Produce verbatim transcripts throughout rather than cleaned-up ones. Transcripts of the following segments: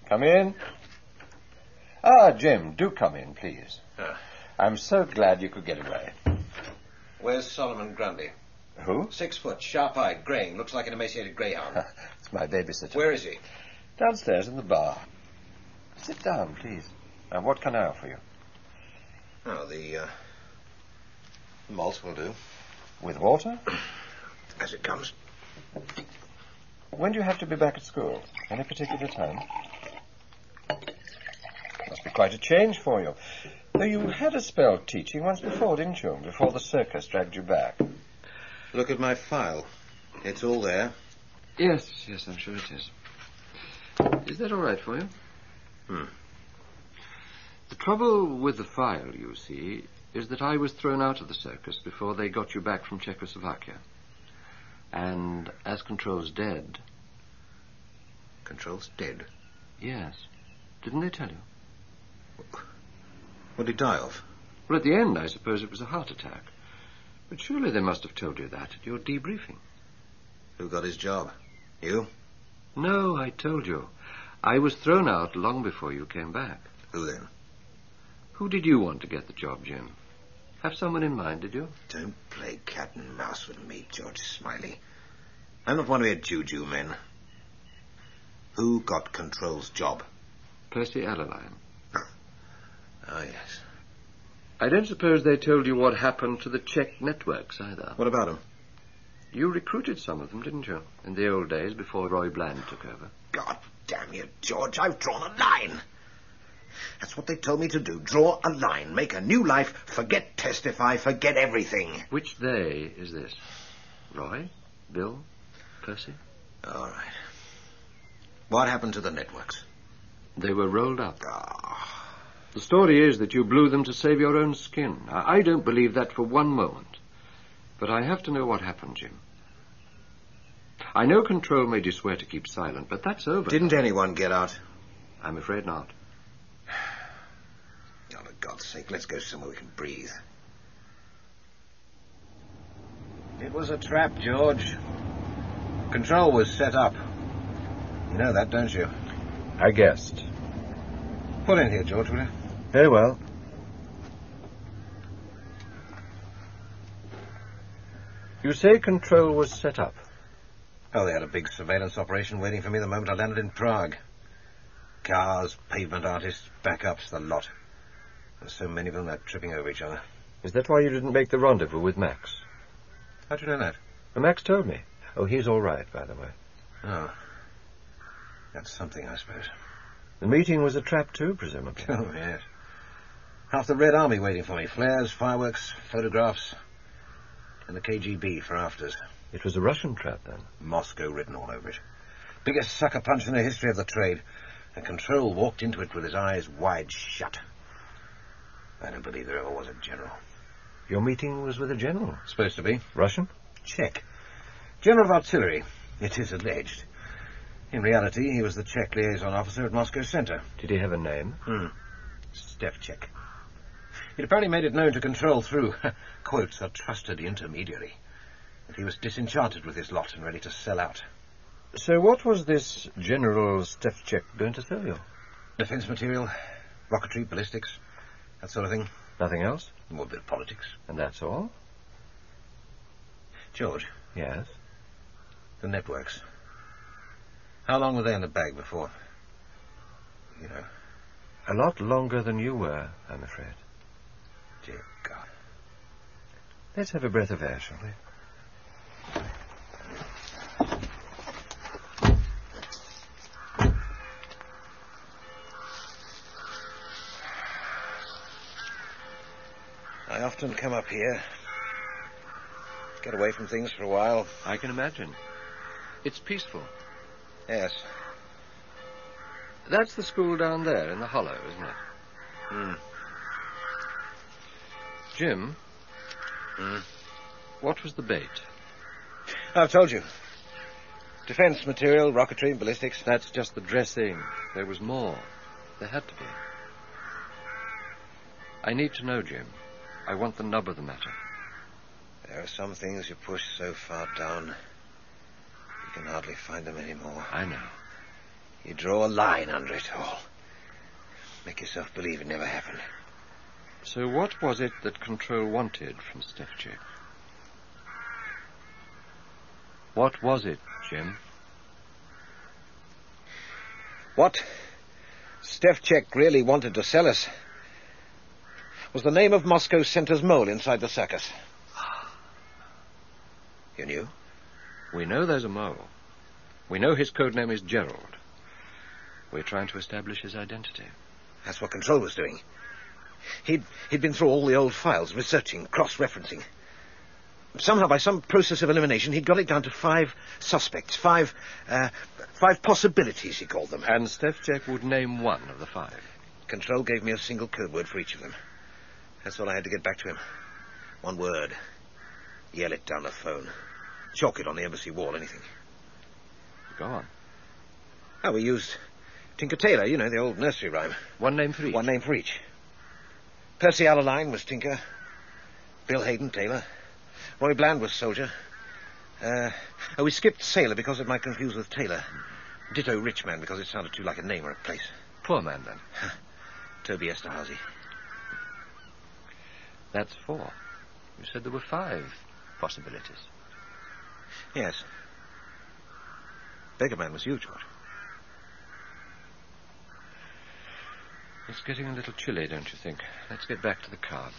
Come in. Ah, Jim, do come in, please. Uh. I'm so glad you could get away. Where's Solomon Grundy? Who? Six foot, sharp-eyed, greying, looks like an emaciated greyhound. It's my babysitter. Where is he? Downstairs in the bar. Sit down, please. Now, what can I offer you? Oh, the, uh, the malts will do. With water? As it comes. When do you have to be back at school? Any particular time? Must be quite a change for you. Though you had a spell teaching once before, didn't you? Before the circus dragged you back. Look at my file. It's all there. Yes, yes, I'm sure it is. Is that all right for you? Hmm. The trouble with the file, you see, is that I was thrown out of the circus before they got you back from Czechoslovakia. And as Control's dead... Control's dead? Yes. Didn't they tell you? What did he die of? Well, at the end, I suppose it was a heart attack. But surely they must have told you that at your debriefing. Who got his job? You? No, I told you. I was thrown out long before you came back. Who then? Who did you want to get the job, Jim? Have someone in mind, did you? Don't play cat and mouse with me, George Smiley. I'm not one of your juju men. Who got Control's job? Percy Adeline. Ah, yes. I don't suppose they told you what happened to the Czech networks, either. What about them? You recruited some of them, didn't you? In the old days, before Roy Bland took over. God damn you, George, I've drawn a line. That's what they told me to do. Draw a line. Make a new life. Forget Testify. Forget everything. Which they is this? Roy? Bill? Percy? All right. What happened to the networks? They were rolled up. Ah. The story is that you blew them to save your own skin. I, I don't believe that for one moment. But I have to know what happened, Jim. I know Control made you swear to keep silent, but that's over. Didn't anyone get out? I'm afraid not. Oh, for God's sake, let's go somewhere we can breathe. It was a trap, George. Control was set up. You know that, don't you? I guessed. Pull in here, George, will you? Very well. You say Control was set up? Oh, they had a big surveillance operation waiting for me the moment I landed in Prague. Cars, pavement artists, backups, the lot. There's so many of them, they're tripping over each other. Is that why you didn't make the rendezvous with Max? How'd you know that? Well, Max told me. Oh, he's all right, by the way. Oh. That's something, I suppose. The meeting was a trap too, presumably. Oh, yes. Half the Red Army waiting for me. Flares, fireworks, photographs, and the K G B for afters. It was a Russian trap, then? Moscow written all over it. Biggest sucker punch in the history of the trade. And Control walked into it with his eyes wide shut. I don't believe there ever was a general. Your meeting was with a general? Supposed to be. Russian? Czech. General of Artillery, it is alleged. In reality, he was the Czech liaison officer at Moscow Center. Did he have a name? Hmm. Stevchik. He'd apparently made it known to Control through, quotes, a trusted intermediary, that he was disenchanted with his lot and ready to sell out. So what was this General Stevchik going to sell you? Defense material, rocketry, ballistics, that sort of thing. Nothing else? More a bit of politics. And that's all? George. Yes? The networks. How long were they in the bag before? You know. A lot longer than you were, I'm afraid. Dear God. Let's have a breath of air, shall we? I often come up here. Get away from things for a while. I can imagine. It's peaceful. Yes. That's the school down there in the hollow, isn't it? Hmm. Jim? Hmm? What was the bait? I've told you. Defense material, rocketry, ballistics. That's just the dressing. There was more. There had to be. I need to know, Jim. I want the nub of the matter. There are some things you push so far down, you can hardly find them anymore. I know. You draw a line under it all. Make yourself believe it never happened. So what was it that Control wanted from Stefchek? What was it, Jim? What Stefchek really wanted to sell us was the name of Moscow Center's mole inside the circus. You knew? We know there's a mole. We know his code name is Gerald. We're trying to establish his identity. That's what Control was doing. He'd, he'd been through all the old files, researching, cross-referencing. Somehow, by some process of elimination, he'd got it down to five suspects, five, uh, five possibilities, he called them. And Stefchek would name one of the five. Control gave me a single code word for each of them. That's all I had to get back to him. One word. Yell it down the phone. Chalk it on the embassy wall, anything. Go on. Oh, we used Tinker Tailor, you know, the old nursery rhyme. One name for each? One name for each. Percy Allaline was Tinker. Bill Hayden, Tailor. Roy Bland was Soldier. Uh, oh, we skipped Sailor because it might confuse with Tailor. Ditto Rich Man because it sounded too like a name or a place. Poor man, then. Toby Esterhazy. That's four. You said there were five possibilities. Yes. Beggar Man was huge, what? It's getting a little chilly, don't you think? Let's get back to the car.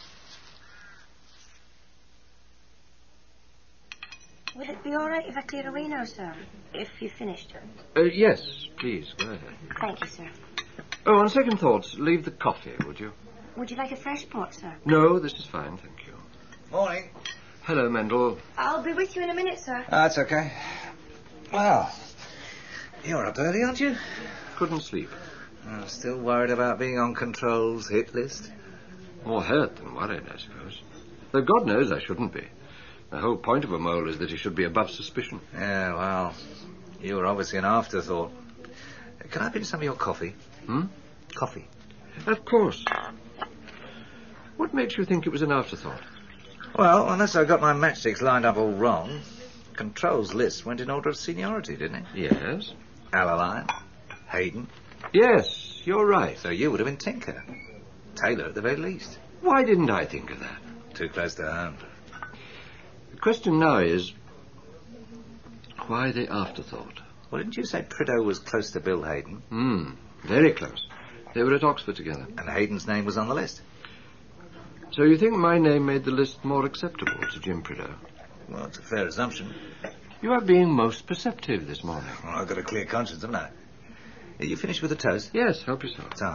Would it be all right if I clear away now, sir? If you've finished? Uh, yes, please, go ahead. Thank you, sir. Oh, on second thoughts, leave the coffee, would you? Would you like a fresh pot, sir? No, this is fine, thank you. Morning. Hello, Mendel. I'll be with you in a minute, sir. Ah, that's okay. Well, you're up early, aren't you? Couldn't sleep. I'm still worried about being on Control's hit list. More hurt than worried, I suppose. Though God knows I shouldn't be. The whole point of a mole is that he should be above suspicion. Yeah, well, you were obviously an afterthought. Can I have some of your coffee? Hmm? Coffee. Of course. What makes you think it was an afterthought? Well, unless I got my matchsticks lined up all wrong, Control's list went in order of seniority, didn't it? Yes. Allaline, Hayden. Yes, you're right. So you would have been Tinker. Tailor at the very least. Why didn't I think of that? Too close to home. The question now is, why the afterthought? Well, didn't you say Prideaux was close to Bill Hayden? Hmm, very close. They were at Oxford together. And Hayden's name was on the list? So you think my name made the list more acceptable to Jim Prideaux? Well, it's a fair assumption. You are being most perceptive this morning. Well, I've got a clear conscience, haven't I? Are you finished with the toast? Yes, help yourself. So,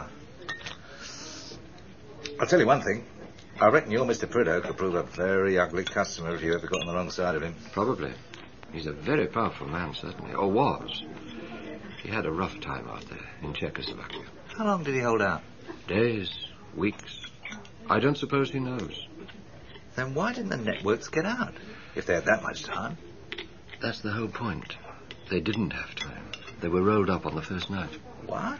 I'll tell you one thing. I reckon your Mister Prideaux could prove a very ugly customer if you ever got on the wrong side of him. Probably. He's a very powerful man, certainly. Or was. He had a rough time out there in Czechoslovakia. How long did he hold out? Days, weeks. I don't suppose he knows. Then why didn't the networks get out, if they had that much time? That's the whole point. They didn't have time. They were rolled up on the first night. What?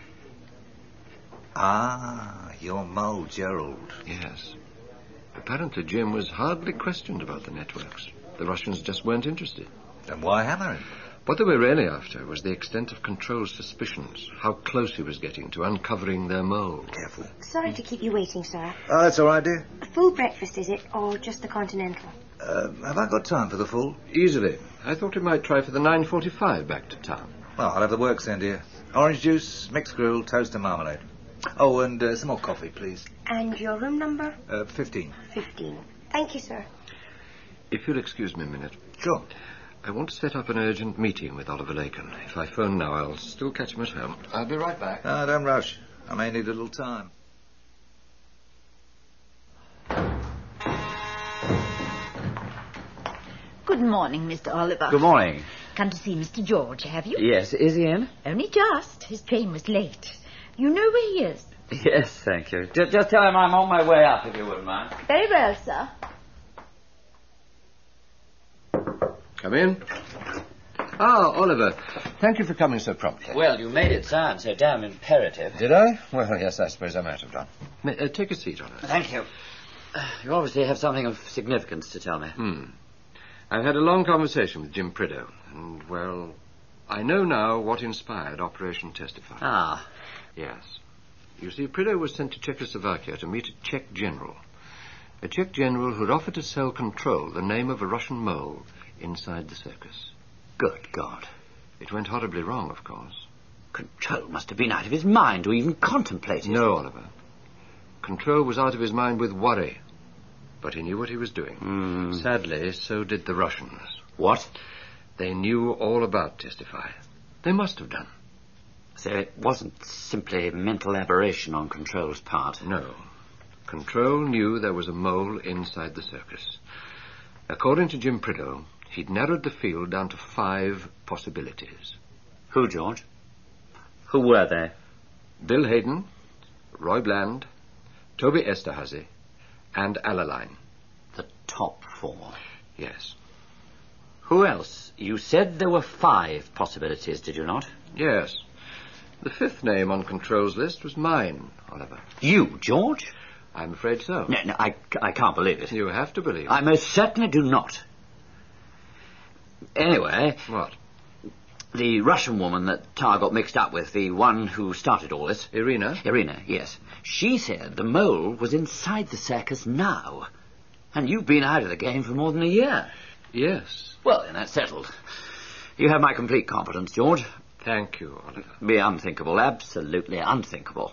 Ah, your mole, Gerald. Yes. Apparently Jim was hardly questioned about the networks. The Russians just weren't interested. Then why hammer him? What they were really after was the extent of Control's suspicions, how close he was getting to uncovering their mole. Careful. Sorry to keep you waiting, sir. Oh, that's all right, dear. A full breakfast, is it, or just the continental? Uh, have I got time for the full? Easily. I thought we might try for the nine forty-five back to town. Well, I'll have the works then, dear. Orange juice, mixed grill, toast and marmalade. Oh, and uh, some more coffee, please. And your room number? Uh, fifteen. Fifteen. Thank you, sir. If you'll excuse me a minute. Sure. I want to set up an urgent meeting with Oliver Laken. If I phone now, I'll still catch him at home. I'll be right back. Ah, don't rush. I may need a little time. Good morning, Mister Oliver. Good morning. Come to see Mister George, have you? Yes, is he in? Only just. His train was late. You know where he is? Yes, thank you. Just, just tell him I'm on my way up, if you wouldn't mind. Very well, sir. Come in. Ah, Oliver. Thank you for coming so promptly. Well, you made it sound so damn imperative. Did I? Well, yes, I suppose I might have done. May, uh, take a seat, Oliver. Thank you. Uh, you obviously have something of significance to tell me. Hmm. I've had a long conversation with Jim Prideaux, and, well, I know now what inspired Operation Testify. Ah. Yes. You see, Prideaux was sent to Czechoslovakia to meet a Czech general. A Czech general who'd offered to sell Control, the name of a Russian mole, inside the circus. Good God. It went horribly wrong, of course. Control must have been out of his mind to even contemplate it. No, Oliver. Control was out of his mind with worry. But he knew what he was doing. Mm. Sadly, so did the Russians. What? They knew all about Testify. They must have done. So it wasn't simply mental aberration on Control's part? No. Control knew there was a mole inside the circus. According to Jim Prideaux, he'd narrowed the field down to five possibilities. Who, George? Who were they? Bill Hayden, Roy Bland, Toby Esterhazy, and Alaline. The top four. Yes. Who else? You said there were five possibilities, did you not? Yes. The fifth name on Control's list was mine, Oliver. You, George? I'm afraid so. No, no, I, I can't believe it. You have to believe it. I most certainly do not. Anyway... What? The Russian woman that Tar got mixed up with, the one who started all this... Irina? Irina, yes. She said the mole was inside the circus now. And you've been out of the game for more than a year. Yes. Well, then that's settled. You have my complete confidence, George. Thank you, Oliver. Be unthinkable, absolutely unthinkable.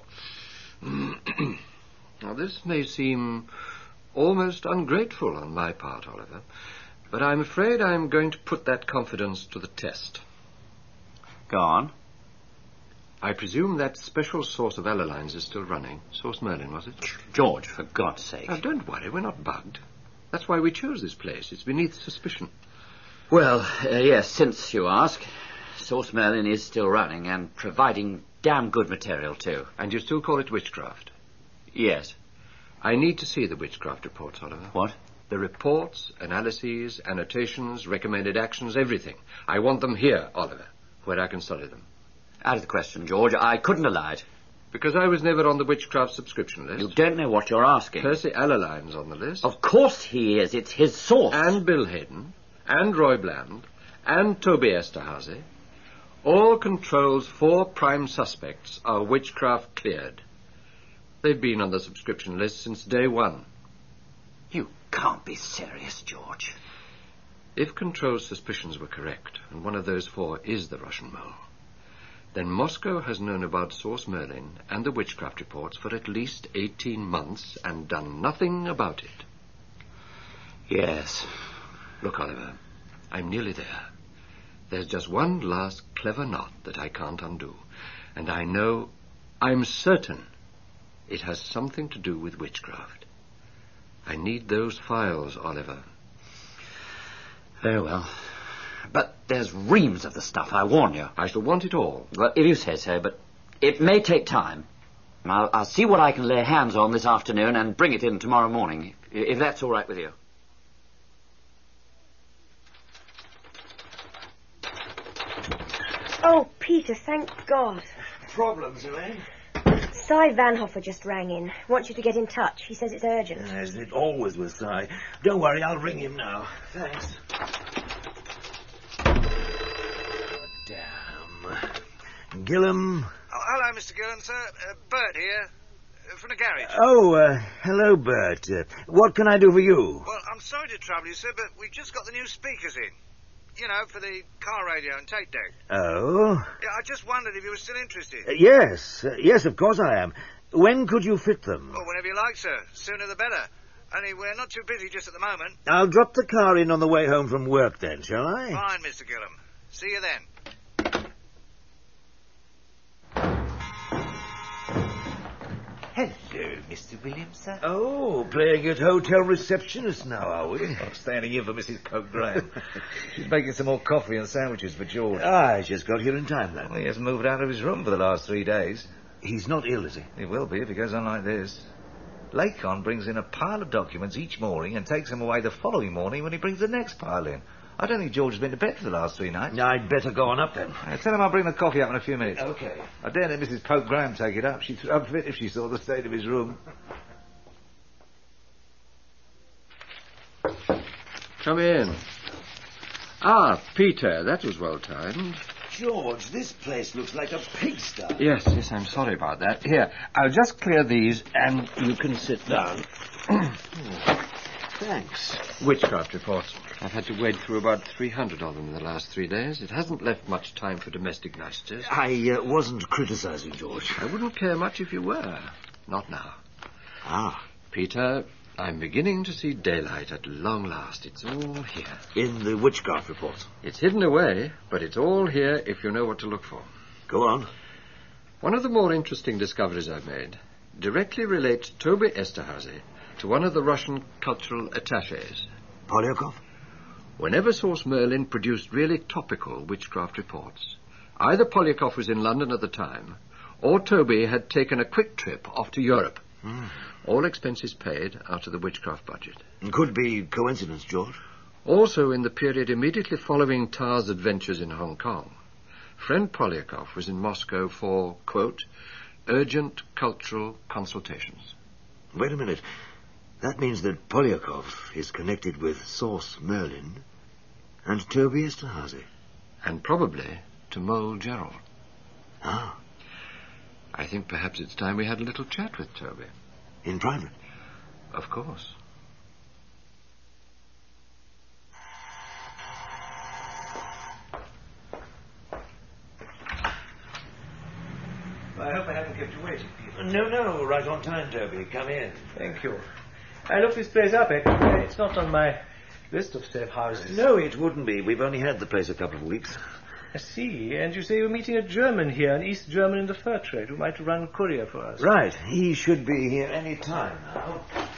Now, this may seem almost ungrateful on my part, Oliver, but I'm afraid I'm going to put that confidence to the test. Go on. I presume that special source of Alaline's is still running. Source Merlin, was it? George, for God's sake. Oh, don't worry, we're not bugged. That's why we chose this place. It's beneath suspicion. Well, uh, yes, since you ask, Source Merlin is still running and providing damn good material, too. And you still call it witchcraft? Yes. I need to see the witchcraft reports, Oliver. What? The reports, analyses, annotations, recommended actions, everything. I want them here, Oliver, where I can study them. Out of the question, George. I couldn't have lied. Because I was never on the witchcraft subscription list. You don't know what you're asking. Percy Alaline's on the list. Of course he is. It's his source. And Bill Hayden, and Roy Bland, and Toby Esterhazy. All Control's four prime suspects are witchcraft cleared. They've been on the subscription list since day one. You can't be serious, George. If Control's suspicions were correct, and one of those four is the Russian mole, then Moscow has known about Source Merlin and the witchcraft reports for at least eighteen months and done nothing about it. Yes. Look, Oliver, I'm nearly there. There's just one last clever knot that I can't undo, and I know, I'm certain, it has something to do with witchcraft. I need those files, Oliver. Very well. But there's reams of the stuff, I warn you. I shall want it all. Well, if you say so, but it may take time. I'll, I'll see what I can lay hands on this afternoon and bring it in tomorrow morning, if that's all right with you. Oh, Peter, thank God. Problems, Elaine? Cy Vanhofer just rang in. Wants you to get in touch. He says it's urgent. As it always with Cy. Don't worry, I'll ring him now. Thanks. Oh, damn. Gillam. Oh, hello, Mister Gillam, sir. Uh, Bert here, uh, from the garage. Oh, uh, hello, Bert. Uh, what can I do for you? Well, I'm sorry to trouble you, sir, but we've just got the new speakers in. You know, for the car radio and tape deck. Oh? Yeah, I just wondered if you were still interested. Uh, yes. Uh, yes, of course I am. When could you fit them? Well, whenever you like, sir. Sooner the better. Only we're not too busy just at the moment. I'll drop the car in on the way home from work then, shall I? Fine, Mister Gillam. See you then. Hello, Mister Williams, sir. Oh, playing at hotel receptionist now, are we? I'm standing in for Missus Pope Graham. She's making some more coffee and sandwiches for George. I just got here in time, then. Well, he hasn't moved out of his room for the last three days. He's not ill, is he? He will be if he goes on like this. Lacon brings in a pile of documents each morning and takes them away the following morning when he brings the next pile in. I don't think George has been to bed for the last three nights. I'd better go on up, then. Uh, tell him I'll bring the coffee up in a few minutes. Okay. I dare let Missus Pope Graham take it up. She'd throw a fit if she saw the state of his room. Come in. Ah, Peter, that was well timed. George, this place looks like a pigsty. Yes, yes, I'm sorry about that. Here, I'll just clear these and you can sit down. Thanks. Witchcraft reports. I've had to wade through about three hundred of them in the last three days. It hasn't left much time for domestic niceties. I uh, wasn't criticizing, George. I wouldn't care much if you were. Not now. Ah. Peter, I'm beginning to see daylight at long last. It's all here. In the witchcraft reports? It's hidden away, but it's all here if you know what to look for. Go on. One of the more interesting discoveries I've made directly relates Toby Esterhazy to one of the Russian cultural attaches. Polyakov? Whenever Source Merlin produced really topical witchcraft reports, either Polyakov was in London at the time, or Toby had taken a quick trip off to Europe. Mm. All expenses paid out of the witchcraft budget. Could be coincidence, George. Also, in the period immediately following Tar's adventures in Hong Kong, friend Polyakov was in Moscow for, quote, urgent cultural consultations. Wait a minute. That means that Polyakov is connected with Source Merlin and Toby Esterhazy. And probably to Mole Gerald. Ah. I think perhaps it's time we had a little chat with Toby. In private? Of course. I hope I haven't kept you waiting, Peter. No, no, right on time, Toby. Come in. Thank you. I looked this place up, actually. It's not on my list of safe houses. No, it wouldn't be. We've only had the place a couple of weeks. I see. And you say you're meeting a German here, an East German in the fur trade, who might run courier for us. Right. He should be here any time now.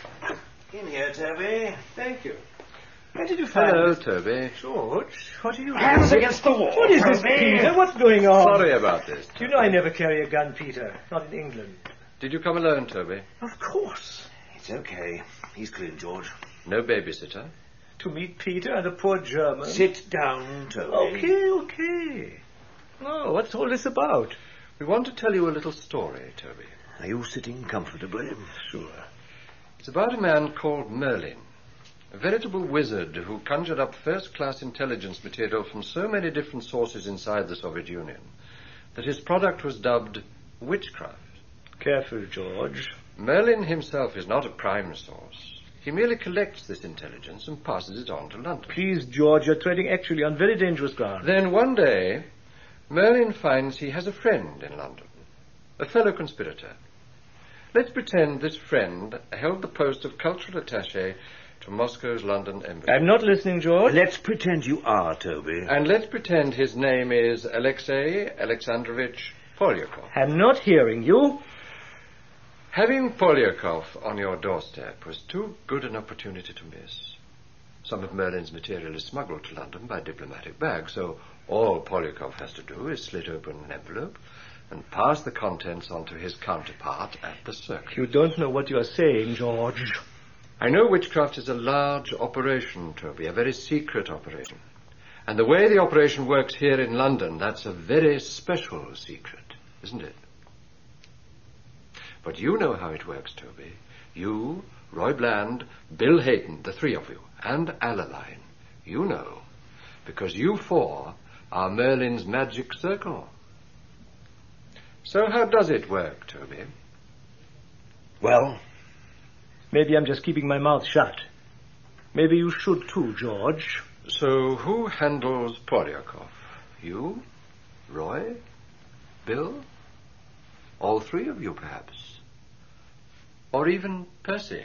In here, Toby. Thank you. Where did you find Hello, this? Toby. George, what are you Hands doing? against the wall. What is this, Toby? Peter? What's going on? Sorry about this. Do you know I never carry a gun, Peter? Not in England. Did you come alone, Toby? Of course. It's okay. He's clean, George. No babysitter? To meet Peter and a poor German. Sit down, Toby. Okay, okay. Oh, what's all this about? We want to tell you a little story, Toby. Are you sitting comfortably? Sure. It's about a man called Merlin, a veritable wizard who conjured up first-class intelligence material from so many different sources inside the Soviet Union that his product was dubbed witchcraft. Careful, George. Merlin himself is not a prime source. He merely collects this intelligence and passes it on to London. Please, George, you're treading actually on very dangerous ground. Then one day, Merlin finds he has a friend in London, a fellow conspirator. Let's pretend this friend held the post of cultural attaché to Moscow's London embassy. I'm not listening, George. Let's pretend you are, Toby. And let's pretend his name is Alexei Alexandrovich Polyakov. I'm not hearing you. Having Polyakov on your doorstep was too good an opportunity to miss. Some of Merlin's material is smuggled to London by diplomatic bag, so all Polyakov has to do is slit open an envelope and pass the contents on to his counterpart at the circus. You don't know what you're saying, George. I know witchcraft is a large operation, Toby, a very secret operation. And the way the operation works here in London, that's a very special secret, isn't it? But you know how it works, Toby. You, Roy Bland, Bill Hayden, the three of you, and Alaline. You know, because you four are Merlin's magic circle. So how does it work, Toby? Well? Maybe I'm just keeping my mouth shut. Maybe you should too, George. So who handles Polyakov? You? Roy? Bill? All three of you, perhaps? Or even Percy?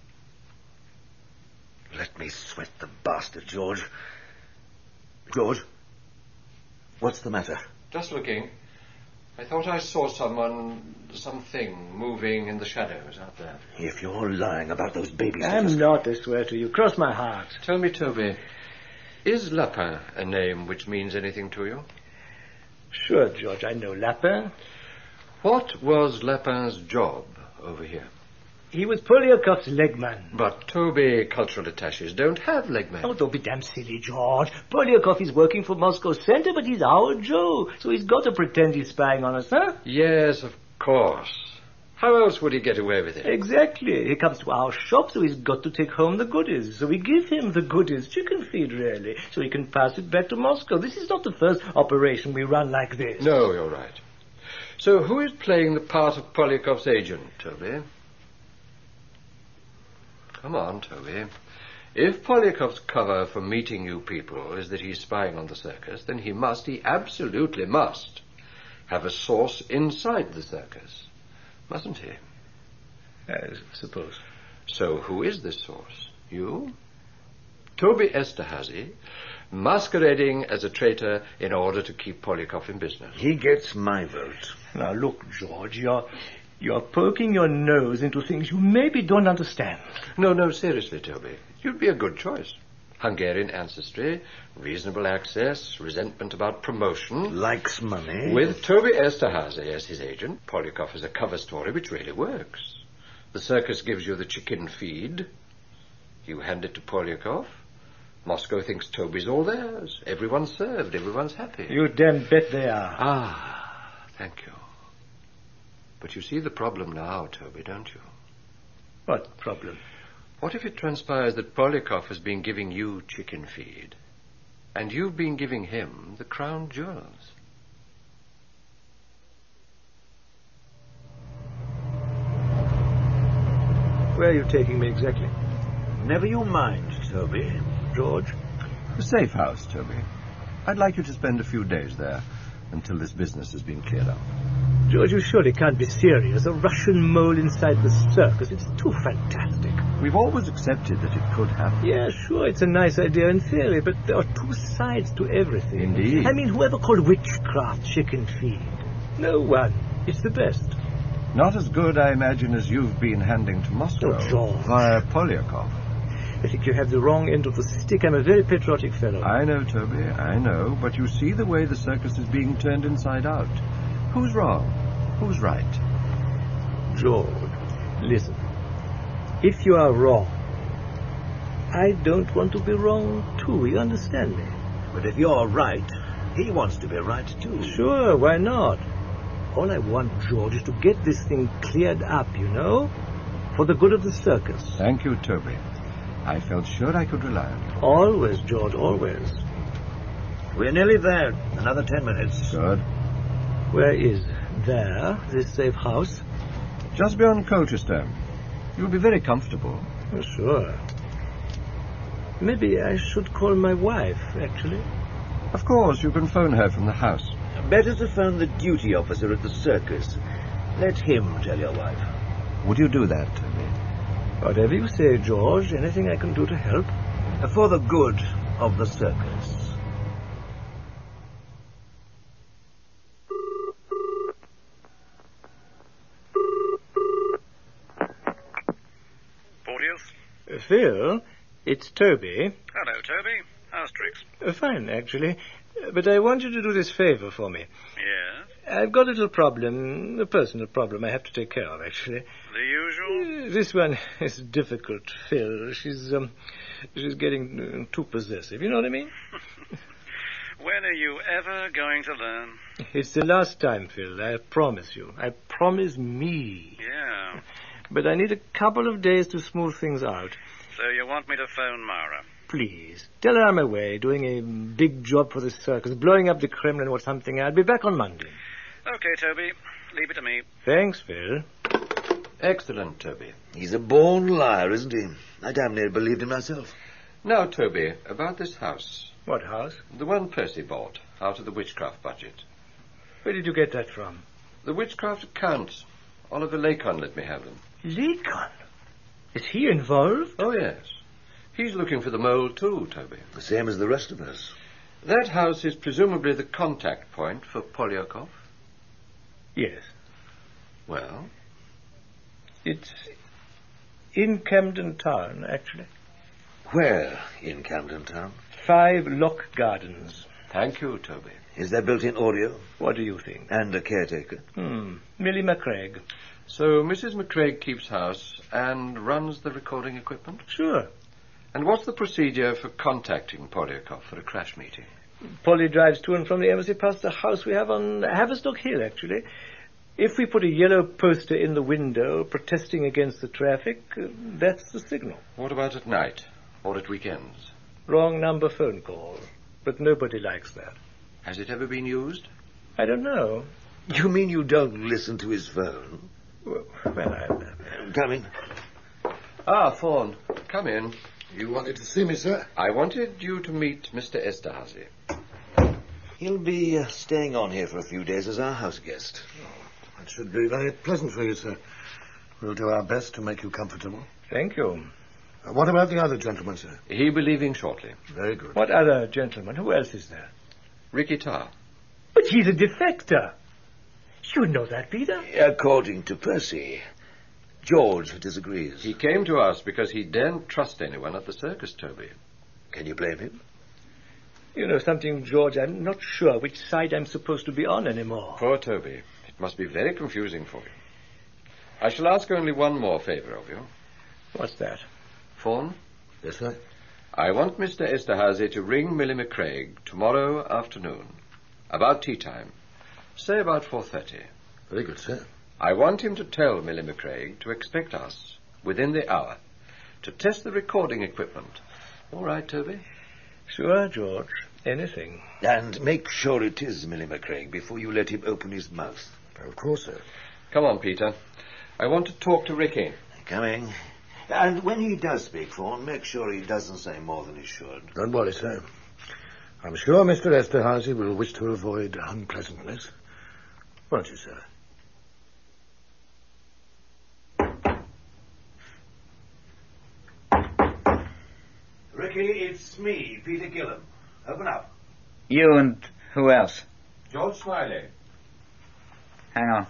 Let me sweat the bastard, George. George? What's the matter? Just looking. I thought I saw someone, something, moving in the shadows out there. If you're lying about those babies... I'm not, I swear to you. Cross my heart. Tell me, Toby, is Lapin a name which means anything to you? Sure, George, I know Lapin. What was Lapin's job over here? He was Polyakov's legman. But Toby cultural attaches don't have legmen. Oh, don't be damn silly, George. Polyakov is working for Moscow Center, but he's our Joe, so he's got to pretend he's spying on us, huh? Yes, of course. How else would he get away with it? Exactly. He comes to our shop, so he's got to take home the goodies. So we give him the goodies, chicken feed, really, so he can pass it back to Moscow. This is not the first operation we run like this. No, you're right. So who is playing the part of Polyakov's agent, Toby? Come on, Toby. If Polyakov's cover for meeting you people is that he's spying on the circus, then he must, he absolutely must, have a source inside the circus. Mustn't he? I suppose. So who is this source? You? Toby Esterhazy, masquerading as a traitor in order to keep Polyakov in business. He gets my vote. Now, look, George, you're, you're poking your nose into things you maybe don't understand. No, no, seriously, Toby. You'd be a good choice. Hungarian ancestry, reasonable access, resentment about promotion. Likes money. With Toby Esterhazy as his agent, Polyakov has a cover story which really works. The circus gives you the chicken feed. You hand it to Polyakov. Moscow thinks Toby's all theirs. Everyone's served. Everyone's happy. You damn bet they are. Ah, thank you. But you see the problem now, Toby, don't you? What problem? What if it transpires that Polyakov has been giving you chicken feed, and you've been giving him the crown jewels? Where are you taking me exactly? Never you mind, Toby. George? The safe house, Toby. I'd like you to spend a few days there until this business has been cleared up. George, you surely can't be serious. A Russian mole inside the circus. It's too fantastic. We've always accepted that it could happen. Yeah, sure, it's a nice idea in theory, but there are two sides to everything. Indeed. I mean, whoever called witchcraft chicken feed? No one. It's the best. Not as good, I imagine, as you've been handing to Moscow. Oh, George. Via Polyakov. I think you have the wrong end of the stick. I'm a very patriotic fellow. I know, Toby, I know, but you see the way the circus is being turned inside out. Who's wrong? Who's right? George, listen. If you are wrong, I don't want to be wrong too. You understand me? But if you're right, he wants to be right too. Sure, why not? All I want, George, is to get this thing cleared up, you know? For the good of the circus. Thank you, Toby. I felt sure I could rely on you. Always, George, always. We're nearly there. Another ten minutes. Good. Where is there, this safe house? Just beyond Colchester. You'll be very comfortable. Oh, sure. Maybe I should call my wife, actually. Of course, you can phone her from the house. Better to phone the duty officer at the circus. Let him tell your wife. Would you do that, Toby? Whatever you say, George. Anything I can do to help? For the good of the circus. Uh, Phil, it's Toby. Hello, Toby. How's tricks? Uh, fine, actually. Uh, but I want you to do this favor for me. Yes? I've got a little problem, a personal problem I have to take care of, actually. The usual? Uh, this one is difficult, Phil. She's, um, she's getting uh, too possessive. You know what I mean? When are you ever going to learn? It's the last time, Phil. I promise you. I promise me. Yeah. But I need a couple of days to smooth things out. So you want me to phone Mara? Please. Tell her I'm away, doing a big job for the circus, blowing up the Kremlin or something. I'll be back on Monday. Okay, Toby. Leave it to me. Thanks, Phil. Excellent, Toby. He's a born liar, isn't he? I damn near believed him myself. Now, Toby, about this house. What house? The one Percy bought, out of the witchcraft budget. Where did you get that from? The witchcraft accounts. Oliver Lacon let me have them. Lacon? Is he involved? Oh, yes. He's looking for the mole, too, Toby. The same as the rest of us. That house is presumably the contact point for Polyakov. Yes. Well? It's in Camden Town, actually. Where in Camden Town? Five Lock Gardens. Thank you, Toby. Is there built-in audio? What do you think? And a caretaker? Hmm. Millie McCraig. So Missus McCraig keeps house and runs the recording equipment? Sure. And what's the procedure for contacting Polyakov for a crash meeting? Polly drives to and from the embassy past the house we have on Haverstock Hill, actually. If we put a yellow poster in the window protesting against the traffic, uh, that's the signal. What about at night? Or at weekends? Wrong number phone call. But nobody likes that. Has it ever been used? I don't know. You mean you don't listen to his phone? Well, well I... I'm coming. Ah, Fawn, come in. You wanted to see me, sir? I wanted you to meet Mister Esterhazy. He'll be uh, staying on here for a few days as our house guest. Oh, that should be very pleasant for you, sir. We'll do our best to make you comfortable. Thank you. Uh, what about the other gentleman, sir? He'll be leaving shortly. Very good. What other gentleman? Who else is there? Ricky Tarr. But he's a defector. You know that, Peter. According to Percy, George disagrees. He came to us because he daren't trust anyone at the circus, Toby. Can you blame him? You know something, George? I'm not sure which side I'm supposed to be on anymore. Poor Toby. It must be very confusing for you. I shall ask only one more favour of you. What's that? Fawn? Yes, sir? I want Mister Esterhazy to ring Millie McCraig tomorrow afternoon, about tea time. Say about four thirty. Very good, sir. I want him to tell Millie McCraig to expect us within the hour to test the recording equipment. All right, Toby? Sure, George. Anything. And make sure it is Millie McCraig before you let him open his mouth. Of course, sir. Come on, Peter. I want to talk to Ricky. Coming. And when he does speak, Fawn, make sure he doesn't say more than he should. Don't worry, sir. I'm sure Mister Esterhazy will wish to avoid unpleasantness. Won't you, sir? Ricky, it's me, Peter Gillam. Open up. You and who else? George Smiley. Hang on.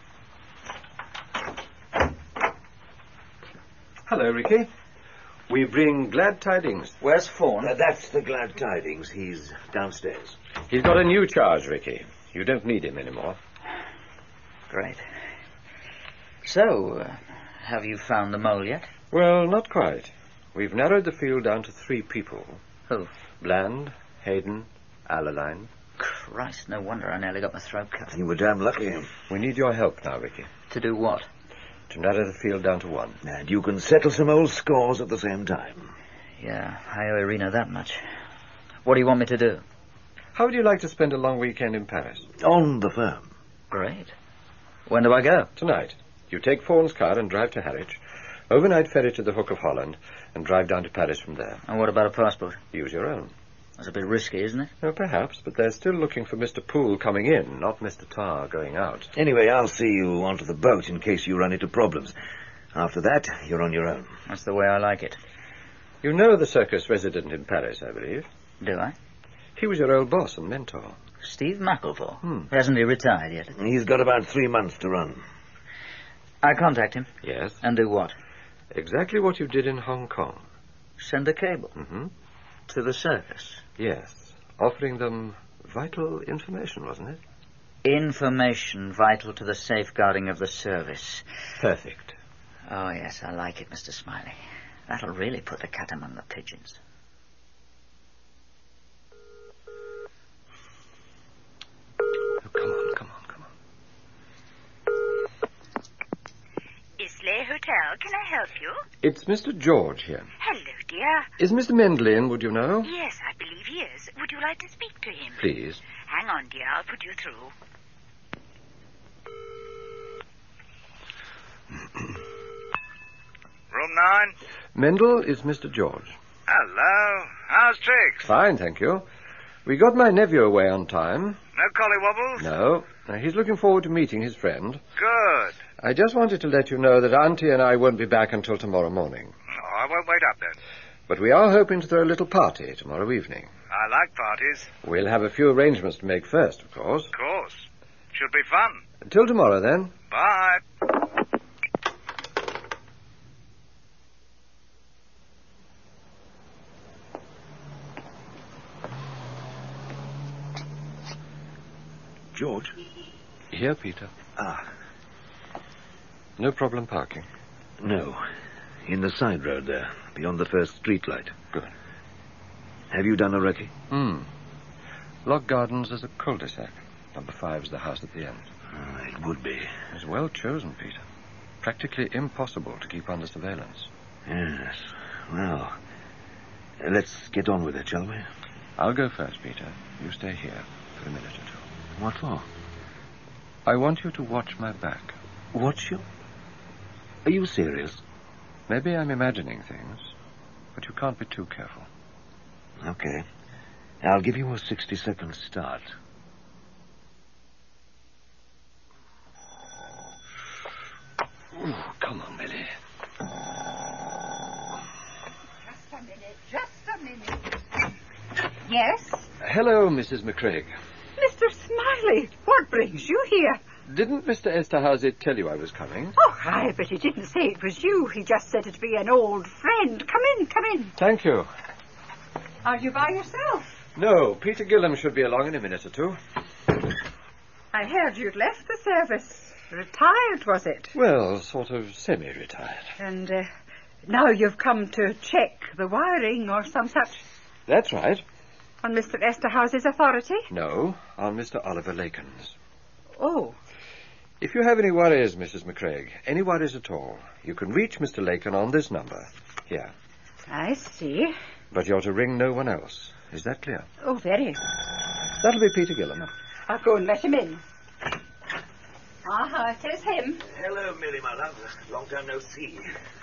Hello, Ricky. We bring glad tidings. Where's Fawn? Uh, that's the glad tidings. He's downstairs. He's got a new charge, Ricky. You don't need him anymore. Great. So, uh, have you found the mole yet? Well, not quite. We've narrowed the field down to three people. Who? Bland, Hayden, Alaline. Christ, no wonder I nearly got my throat cut. You were damn lucky. We need your help now, Ricky. To do what? To narrow the field down to one. And you can settle some old scores at the same time. Yeah, I owe Irina that much. What do you want me to do? How would you like to spend a long weekend in Paris? On the firm. Great. When do I go? Tonight. You take Fawn's car and drive to Harwich. Overnight ferry to the Hook of Holland and drive down to Paris from there. And what about a passport? Use your own. That's a bit risky, isn't it? Oh, perhaps, but they're still looking for Mister Poole coming in, not Mister Tarr going out. Anyway, I'll see you onto the boat in case you run into problems. After that, you're on your own. That's the way I like it. You know the circus resident in Paris, I believe. Do I? He was your old boss and mentor. Steve McElvore. Hmm. Hasn't he retired yet? He's got about three months to run. I contact him. Yes. And do what? Exactly what you did in Hong Kong. Send a cable? Mm-hmm. To the circus? Yes. Offering them vital information, wasn't it? Information vital to the safeguarding of the service. Perfect. Oh, yes, I like it, Mister Smiley. That'll really put the cat among the pigeons. Oh, come on, come on, come on. Islay Hotel, can I help you? It's Mister George here. Hello, dear. Is Mister Mendel in, would you know? Yes, I believe he is. Would you like to speak to him? Please. Hang on, dear. I'll put you through. Room nine? Mendel is Mister George. Hello. How's Triggs? Fine, thank you. We got my nephew away on time. No collywobbles? No. Now, he's looking forward to meeting his friend. Good. I just wanted to let you know that Auntie and I won't be back until tomorrow morning. Oh, I won't wait up then. But we are hoping to throw a little party tomorrow evening. I like parties. We'll have a few arrangements to make first, of course. Of course. Should be fun. Until tomorrow, then. Bye. George? Here, Peter. Ah. No problem parking? No. In the side road there, beyond the first street light. Good. Have you done a recce? Hmm. Lock Gardens is a cul-de-sac. Number five's the house at the end. Oh, it would be. It was well chosen, Peter. Practically impossible to keep under surveillance. Yes. Well, let's get on with it, shall we? I'll go first, Peter. You stay here for a minute or two. What for? I want you to watch my back. Watch you? Are you serious? Maybe I'm imagining things, but you can't be too careful. Okay. I'll give you a sixty-second start. Ooh, come on, Millie. Just a minute, just a minute. Yes? Hello, Missus McCraig. Mister Smiley, what brings you here? Didn't Mister Esterhazy tell you I was coming? Oh, aye, but he didn't say it was you. He just said it'd be an old friend. Come in, come in. Thank you. Are you by yourself? No, Peter Gillam should be along in a minute or two. I heard you'd left the service. Retired, was it? Well, sort of semi-retired. And uh, now you've come to check the wiring or some such... That's right. On Mister Esterhazy's authority? No, on Mister Oliver Laken's. Oh. If you have any worries, Missus McCraig, any worries at all, you can reach Mister Laken on this number. Here. I see. But you're to ring no one else. Is that clear? Oh, very. That'll be Peter Gillam. I'll go and let him in. Ah, it is him. Hello, Millie, my love. Long time no see.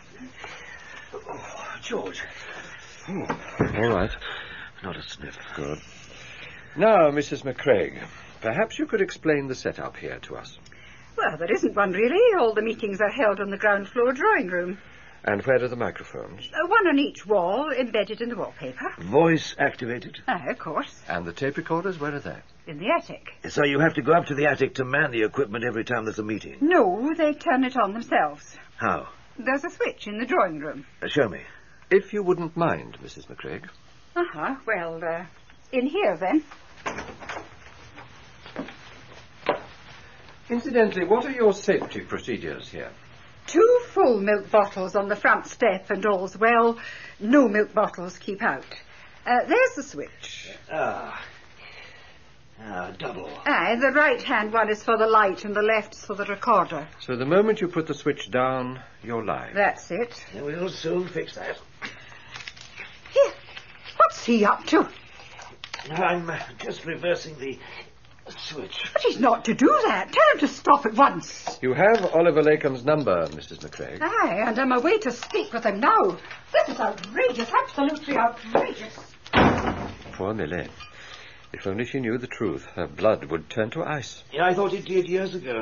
Oh, George. Oh, all right. Not a sniff. Good. Now, Missus McCraig, perhaps you could explain the setup here to us. Well, there isn't one, really. All the meetings are held on the ground floor drawing room. And where are the microphones? Uh, one on each wall, embedded in the wallpaper. Voice activated? Aye, of course. And the tape recorders, where are they? In the attic. So you have to go up to the attic to man the equipment every time there's a meeting? No, they turn it on themselves. How? There's a switch in the drawing room. Uh, show me. If you wouldn't mind, Missus McCraig. Uh-huh. Well, uh, in here, then. Incidentally, what are your safety procedures here? Two full milk bottles on the front step, and all's well. No milk bottles keep out. Uh, there's the switch. Ah. Ah, double. Aye, the right-hand one is for the light, and the left's for the recorder. So the moment you put the switch down, you're live. That's it. We'll soon fix that. Here. What's he up to? I'm uh, just reversing the switch. But he's not to do that. Tell him to stop at once. You have Oliver Laken's number, Missus McCraig. Aye, and I'm away to speak with him now. This is outrageous, absolutely outrageous. Poor Millie. If only she knew the truth, her blood would turn to ice. Yeah, I thought it did years ago.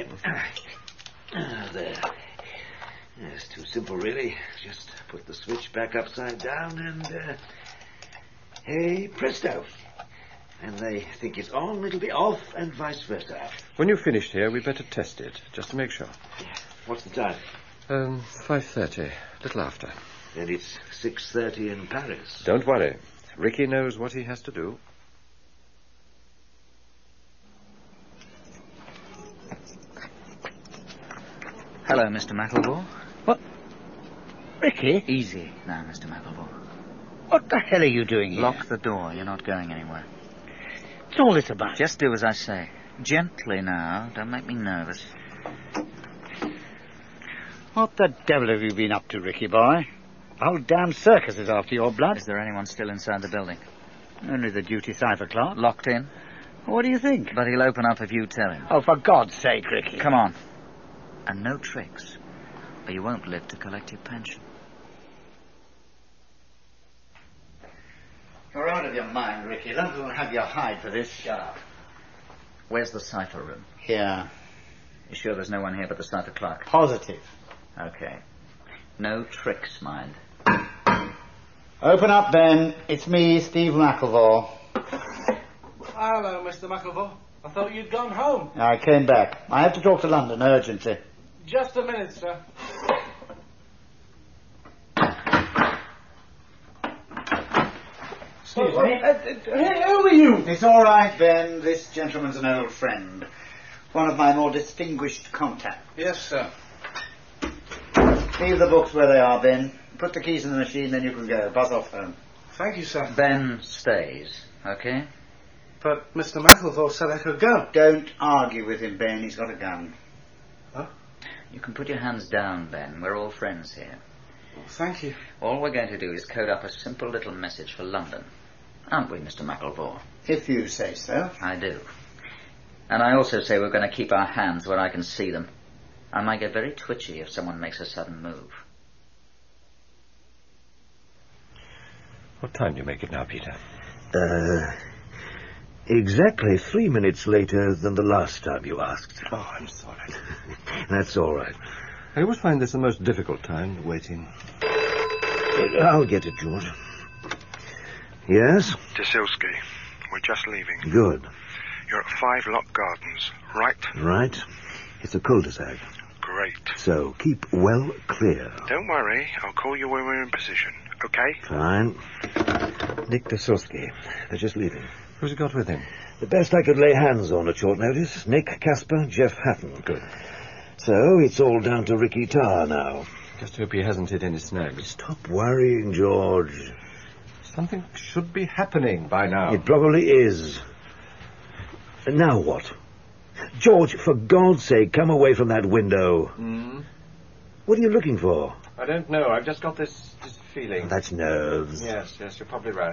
Ah, there. Yeah, it's too simple, really. Just put the switch back upside down and, uh, hey, presto. And they think it's on, it'll be off, and vice versa. When you've finished here, we'd better test it, just to make sure. Yeah. What's the time? Um, five thirty, a little after. Then it's six thirty in Paris. Don't worry. Ricky knows what he has to do. Hello, Mister McElvore. What? Ricky? Easy now, Mister McElvore. What the hell are you doing here? Lock the door. You're not going anywhere. What's all this about? Just do as I say. Gently now. Don't make me nervous. What the devil have you been up to, Ricky boy? The whole damn circus is after your blood. Is there anyone still inside the building? Only the duty cipher clerk. Locked in? What do you think? But he'll open up if you tell him. Oh, for God's sake, Ricky. Come on. And no tricks, or you won't live to collect your pension. You're out of your mind, Ricky. London will have your hide for this. Shut up. Where's the cipher room? Here. You sure there's no one here but the cipher clerk? Positive. Okay. No tricks, mind. Open up, Ben. It's me, Steve McElvore. Hello, Mister McElvore. I thought you'd gone home. I came back. I have to talk to London urgently. Just a minute, sir. Excuse oh, me. Uh, uh, hey, who are you? It's all right, Ben. This gentleman's an old friend. One of my more distinguished contacts. Yes, sir. Leave the books where they are, Ben. Put the keys in the machine, then you can go. Buzz off home. Thank you, sir. Ben stays, okay? But Mister McElvore said I could go. Don't argue with him, Ben. He's got a gun. Huh? You can put your hands down, Ben. We're all friends here. Well, thank you. All we're going to do is code up a simple little message for London. Aren't we, Mister McElvore? If you say so. I do. And I also say we're going to keep our hands where I can see them. I might get very twitchy if someone makes a sudden move. What time do you make it now, Peter? Uh, exactly three minutes later than the last time you asked. Oh, I'm sorry. That's all right. I always find this the most difficult time, waiting. I'll get it, George. Yes? Desilski. We're just leaving. Good. You're at Five Lock Gardens, right? Right. It's a cul-de-sac. Great. So keep well clear. Don't worry. I'll call you when we're in position, okay? Fine. Nick Desilski. They're just leaving. Who's he got with him? The best I could lay hands on at short notice. Nick, Casper, Jeff Hatton. Good. So it's all down to Ricky Tarr now. Just hope he hasn't hit any snags. Stop worrying, George. Something should be happening by now. It probably is. And now what? George, for God's sake, come away from that window. Mm. What are you looking for? I don't know. I've just got this, this feeling. Oh, that's nerves. Yes, yes, you're probably right.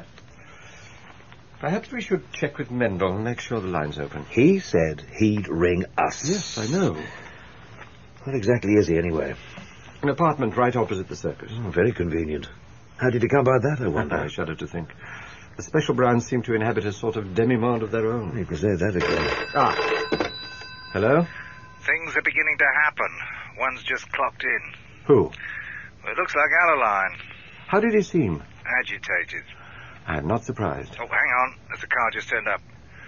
Perhaps we should check with Mendel and make sure the line's open. He said he'd ring us. Yes, I know. What exactly is he, anyway? An apartment right opposite the circus. Oh, very convenient. How did he come by that, I wonder? I shudder to think. The Special Browns seem to inhabit a sort of demi-monde of their own. You can say that again. Ah. Hello? Things are beginning to happen. One's just clocked in. Who? Well, it looks like Alaline. How did he seem? Agitated. I'm not surprised. Oh, hang on. There's a car just turned up.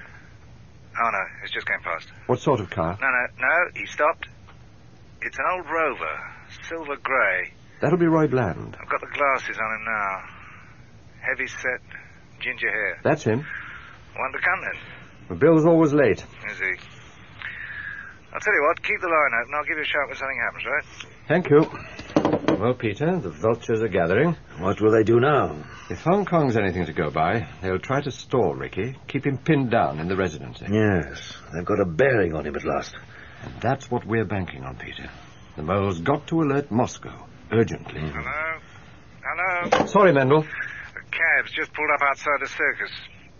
Oh, no. It's just came past. What sort of car? No, no, no. He stopped. It's an old Rover. Silver grey. That'll be Roy Bland. I've got the glasses on him now. Heavy set, ginger hair. That's him. One to come then. The Bill's always late. Is he? I'll tell you what, keep the line open. I'll give you a shout when something happens, right? Thank you. Well, Peter, the vultures are gathering. What will they do now? If Hong Kong's anything to go by, they'll try to stall Ricky, keep him pinned down in the residency. Yes, they've got a bearing on him at last. And that's what we're banking on, Peter. The mole's got to alert Moscow, urgently. Hello? Hello? Sorry, Mendel. A cab's just pulled up outside the circus.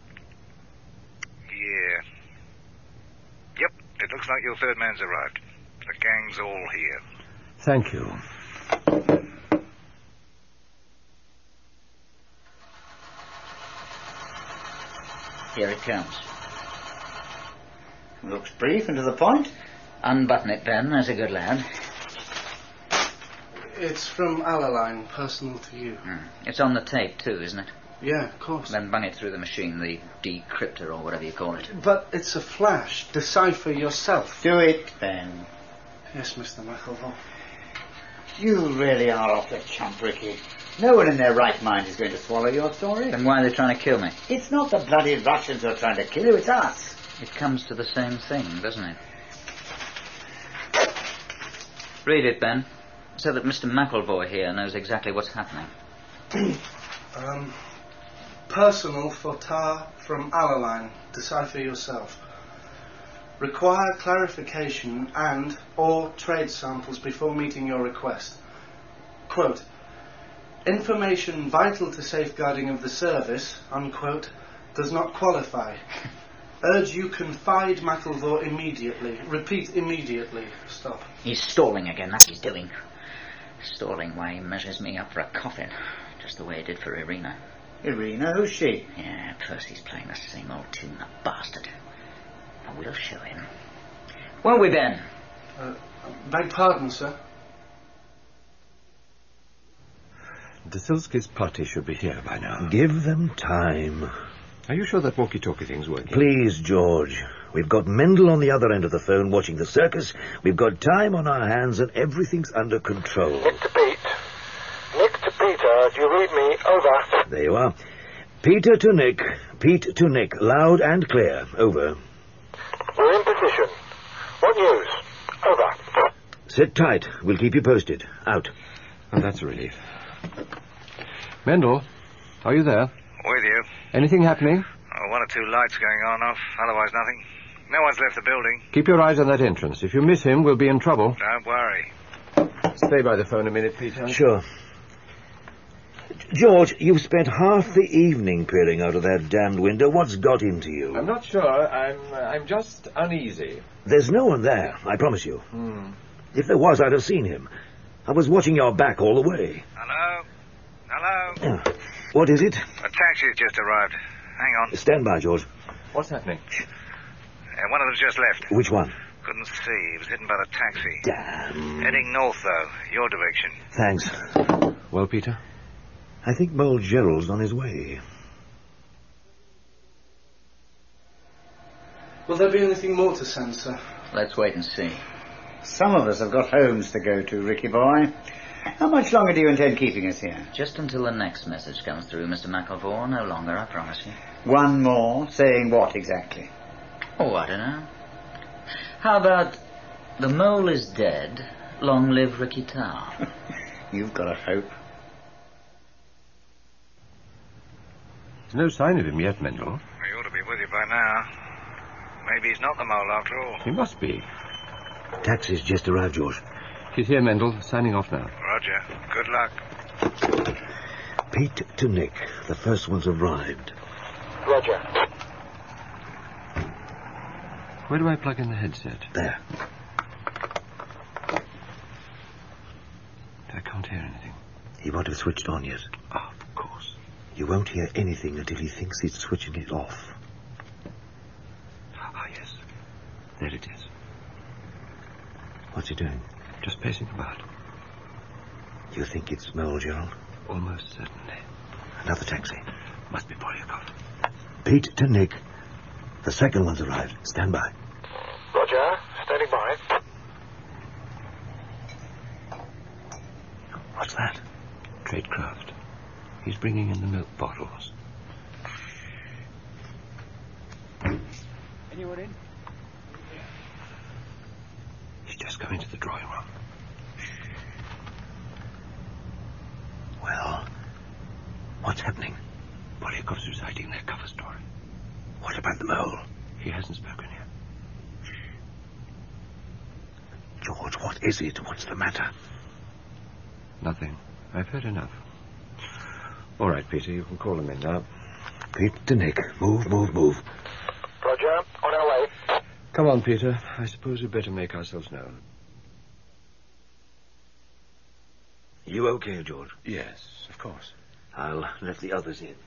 Yeah. Yep, it looks like your third man's arrived. The gang's all here. Thank you. Here it comes. Looks brief and to the point. Unbutton it, Ben. There's a good lad. It's from Alaline, personal to you. Hmm. It's on the tape, too, isn't it? Yeah, of course. Then bung it through the machine, the decryptor or whatever you call it. But it's a flash. Decipher yourself. Do it, Ben. Yes, Mister McElvore. You really are off the chump, Ricky. No one in their right mind is going to swallow your story. Then why are they trying to kill me? It's not the bloody Russians who are trying to kill you, it's us. It comes to the same thing, doesn't it? Read it, Ben, so that Mister McElvoy here knows exactly what's happening. um, personal for Tar from Alaline. Decipher yourself. Require clarification and or trade samples before meeting your request. Quote, information vital to safeguarding of the service, unquote, does not qualify. Urge you confide McElvore immediately. Repeat immediately. Stop. He's stalling again, that's what he's doing. Stalling while he measures me up for a coffin. Just the way he did for Irina. Irina? Who's she? Yeah, Percy's playing the same old tune, the bastard. And we'll show him. Won't we, Ben? Uh, beg pardon, sir. Desilski's party should be here by now. Give them time. Are you sure that walkie-talkie thing's working? Please, George. We've got Mendel on the other end of the phone watching the circus. We've got time on our hands and everything's under control. Nick to Pete. Nick to Peter. Do you read me? Over. There you are. Peter to Nick. Pete to Nick. Loud and clear. Over. We're in position. What news? Over. Sit tight. We'll keep you posted. Out. Oh, that's a relief. Mendel, are you there? With you. Anything happening? Oh, Well, one or two lights going on off, otherwise nothing. No one's left the building. Keep your eyes on that entrance. If you miss him, we'll be in trouble. Don't worry. Stay by the phone a minute, Peter. Sure. George, you've spent half the evening peering out of that damned window. What's got into you? I'm not sure. I'm uh, I'm just uneasy. There's no one there, I promise you. Hmm. If there was, I'd have seen him. I was watching your back all the way. Hello? Hello? Uh, what is it? A taxi's just arrived. Hang on. Stand by, George. What's happening? Uh, one of them's just left. Which one? Couldn't see. He was hidden by the taxi. Damn. Heading north, though. Your direction. Thanks. Well, Peter? I think Mole Gerald's on his way. Will there be anything more to send, sir? Let's wait and see. Some of us have got homes to go to, Ricky boy. How much longer do you intend keeping us here? Just until the next message comes through, Mister McElvore. No longer, I promise you. One more? Saying what exactly? Oh, I don't know. How about the mole is dead, long live Ricky Tower? You've got a hope. There's no sign of him yet, Mendel. He ought to be with you by now. Maybe he's not the mole after all. He must be. Taxi's just arrived, George. He's here, Mendel. Signing off now. Roger. Good luck. Pete to Nick. The first one's arrived. Roger. Where do I plug in the headset? There. I can't hear anything. He won't have switched on yet. Oh, of course. You won't hear anything until he thinks he's switching it off. Ah, yes. There it is. What's he doing? Just pacing about. You think it's Mole, Gerald? Almost certainly. Another taxi. Must be Polyakov. Pete to Nick. The second one's arrived. Stand by. Roger. Standing by. What's that? Tradecraft. He's bringing in the milk bottles. Anyone in? He's just come into the drawing room. Well, what's happening? Polyakov's reciting their cover story. What about the mole? He hasn't spoken yet. George, what is it? What's the matter? Nothing. I've heard enough. All right, Peter, you can call him in now. Pete to Nick. Move, move, move. Roger. On our way. Come on, Peter. I suppose we'd better make ourselves known. You okay, George? Yes, of course. I'll let the others in.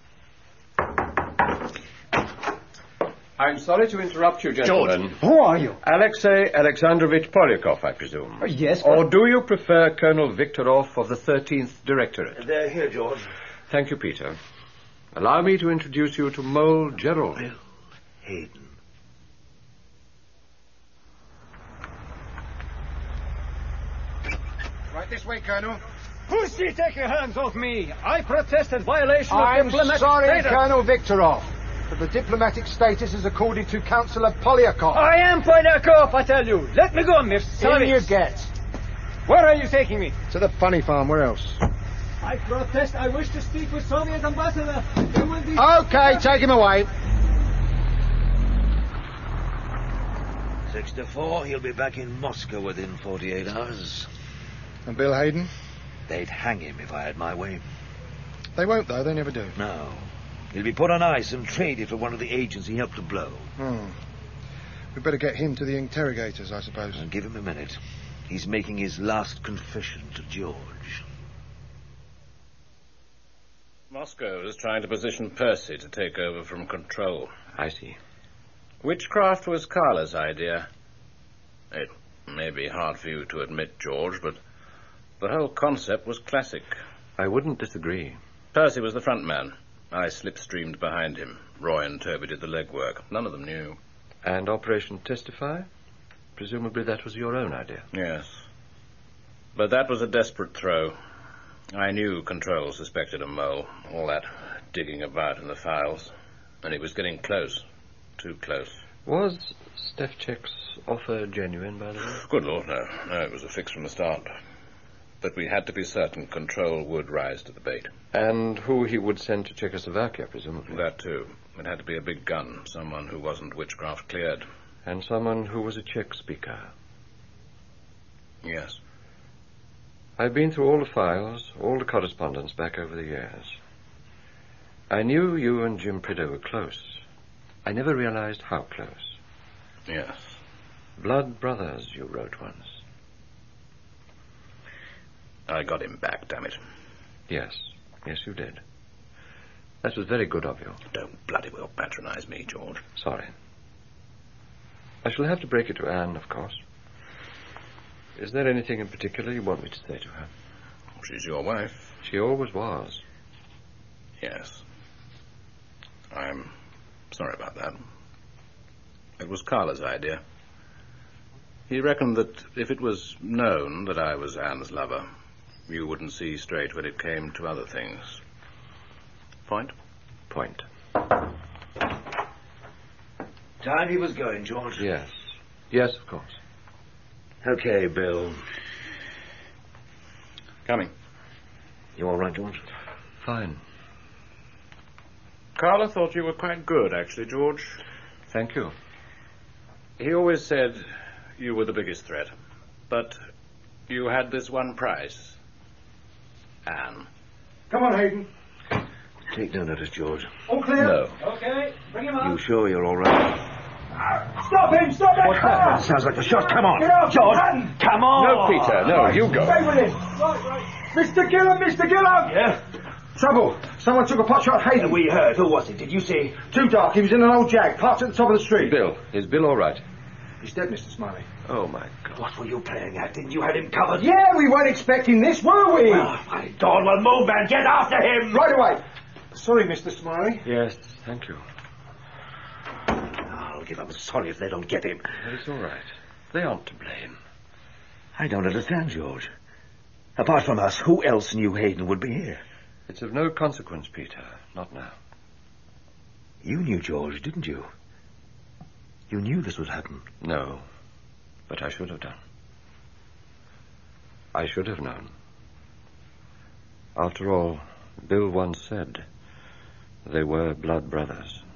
I'm sorry to interrupt you, gentlemen. George, who are you? Alexei Alexandrovich Polyakov, I presume. Oh, yes, Or do you prefer Colonel Viktorov of the thirteenth Directorate? They're here, George. Thank you, Peter. Allow me to introduce you to Mole Gerald. Bill Hayden. Right this way, Colonel. Who's he? Take your hands off me. I protested violation of I'm diplomatic sorry, status. Colonel Viktorov, but the diplomatic status is according to Councillor Polyakov. I am Polyakov, I tell you. Let me go, Miss In you get. Where are you taking me? To the funny farm, where else? I protest. I wish to speak with Soviet ambassador. There will be... Okay, take him away. Six to four, he'll be back in Moscow within forty-eight hours. And Bill Hayden? They'd hang him if I had my way. They won't, though. They never do. No. He'll be put on ice and traded for one of the agents he helped to blow. Hmm. We'd better get him to the interrogators, I suppose. I'll give him a minute. He's making his last confession to George. Moscow is trying to position Percy to take over from control. I see. Witchcraft was Carla's idea. It may be hard for you to admit, George, but the whole concept was classic. I wouldn't disagree. Percy was the front man. I slipstreamed behind him. Roy and Toby did the legwork. None of them knew. And Operation Testify? Presumably that was your own idea. Yes. But that was a desperate throw. I knew Control suspected a mole. All that digging about in the files. And he was getting close. Too close. Was Stefchek's offer genuine, by the way? Good Lord, no. No, it was a fix from the start. But we had to be certain Control would rise to the bait. And who he would send to Czechoslovakia, presumably. That too. It had to be a big gun, someone who wasn't witchcraft cleared. And someone who was a Czech speaker. Yes. I've been through all the files, all the correspondence back over the years. I knew you and Jim Prideaux were close. I never realized how close. Yes. Blood brothers, you wrote once. I got him back, damn it. Yes. Yes, you did. That was very good of you. Don't bloody well patronize me, George. Sorry. I shall have to break it to Anne, of course. Is there anything in particular you want me to say to her? She's your wife. She always was. Yes. I'm sorry about that. It was Carla's idea. He reckoned that if it was known that I was Anne's lover, you wouldn't see straight when it came to other things. Point? Point. Time he was going, George. Yes. Yes, of course. Okay, Bill. Coming. You all right, George? Fine. Carla thought you were quite good, actually, George. Thank you. He always said you were the biggest threat. But you had this one price. Anne. Come on, Hayden. Take no notice, George. All clear? No. Okay, bring him up. You sure you're all right? Stop him! Stop that What's car! that? Sounds like a shot. Come on. Get out, George. run. Come on. No, Peter. No, you go. Stay with him. Right, right. Mister Gillam, Mister Gillam! Yeah? Trouble. Someone took a pot shot at Hayden. We heard. Who was it? Did you see? Too dark. He was in an old Jag, parked at the top of the street. Bill. Is Bill all right? He's dead, Mister Smiley. Oh, my God. What were you playing at? Didn't you have him covered? Yeah, we weren't expecting this, were we? Oh, my God. Well, move, man. Get after him. Right away. Sorry, Mister Smiley. Yes, thank you. I'll give up sorry if they don't get him. It's all right. They aren't to blame. I don't understand, George. Apart from us, who else knew Hayden would be here? It's of no consequence, Peter. Not now. You knew, George, didn't you? You knew this would happen. No, but I should have done. I should have known. After all, Bill once said they were blood brothers.